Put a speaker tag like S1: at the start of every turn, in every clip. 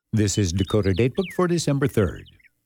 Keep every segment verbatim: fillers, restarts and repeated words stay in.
S1: This is Dakota Datebook for December third.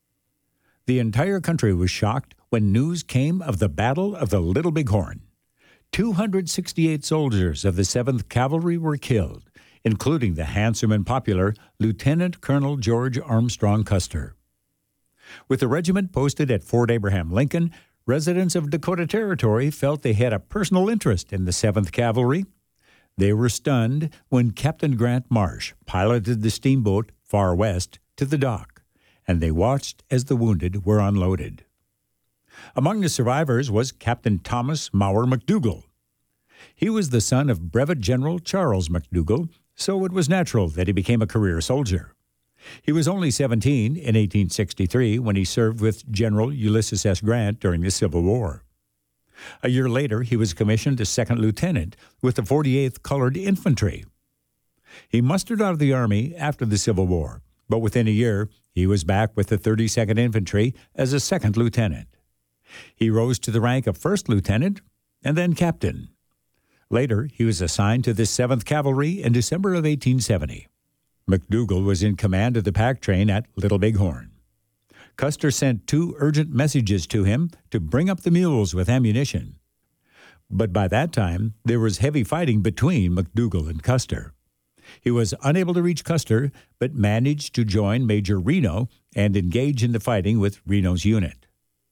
S1: The entire country was shocked when news came of the Battle of the Little Bighorn. two hundred sixty-eight soldiers of the seventh Cavalry were killed, including the handsome and popular Lieutenant Colonel George Armstrong Custer. With the regiment posted at Fort Abraham Lincoln, residents of Dakota Territory felt they had a personal interest in the seventh Cavalry. They were stunned when Captain Grant Marsh piloted the steamboat Far West to the dock, and they watched as the wounded were unloaded. Among the survivors was Captain Thomas Mower McDougall. He was the son of Brevet General Charles McDougall, so it was natural that he became a career soldier. He was only seventeen in eighteen sixty-three when he served with General Ulysses S. Grant during the Civil War. A year later, he was commissioned as second lieutenant with the forty-eighth Colored Infantry. He mustered out of the Army after the Civil War, but within a year, he was back with the thirty-second Infantry as a second lieutenant. He rose to the rank of first lieutenant and then captain. Later, he was assigned to the seventh Cavalry in December of eighteen seventy. McDougall was in command of the pack train at Little Bighorn. Custer sent two urgent messages to him to bring up the mules with ammunition. But by that time, there was heavy fighting between McDougall and Custer. He was unable to reach Custer, but managed to join Major Reno and engage in the fighting with Reno's unit.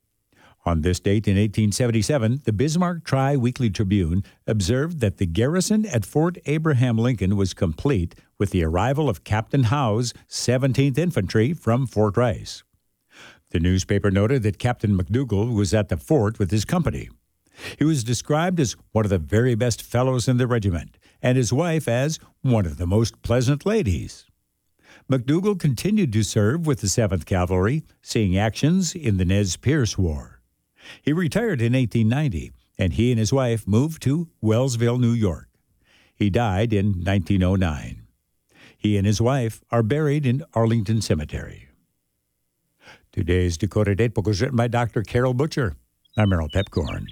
S1: On this date in eighteen seventy-seven, the Bismarck Tri-Weekly Tribune observed that the garrison at Fort Abraham Lincoln was complete with the arrival of Captain Howe's seventeenth Infantry from Fort Rice. The newspaper noted that Captain McDougall was at the fort with his company. He was described as one of the very best fellows in the regiment, and his wife as one of the most pleasant ladies. McDougall continued to serve with the seventh Cavalry, seeing actions in the Nez Perce War. He retired in eighteen ninety, and he and his wife moved to Wellsville, New York. He died in nineteen oh nine. He and his wife are buried in Arlington Cemetery. Today's Dakota Datebook was written by Doctor Carol Butcher. I'm Errol Pepcorn.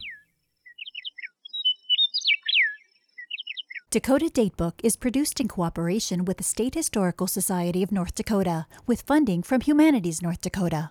S2: Dakota Datebook is produced in cooperation with the State Historical Society of North Dakota, with funding from Humanities North Dakota.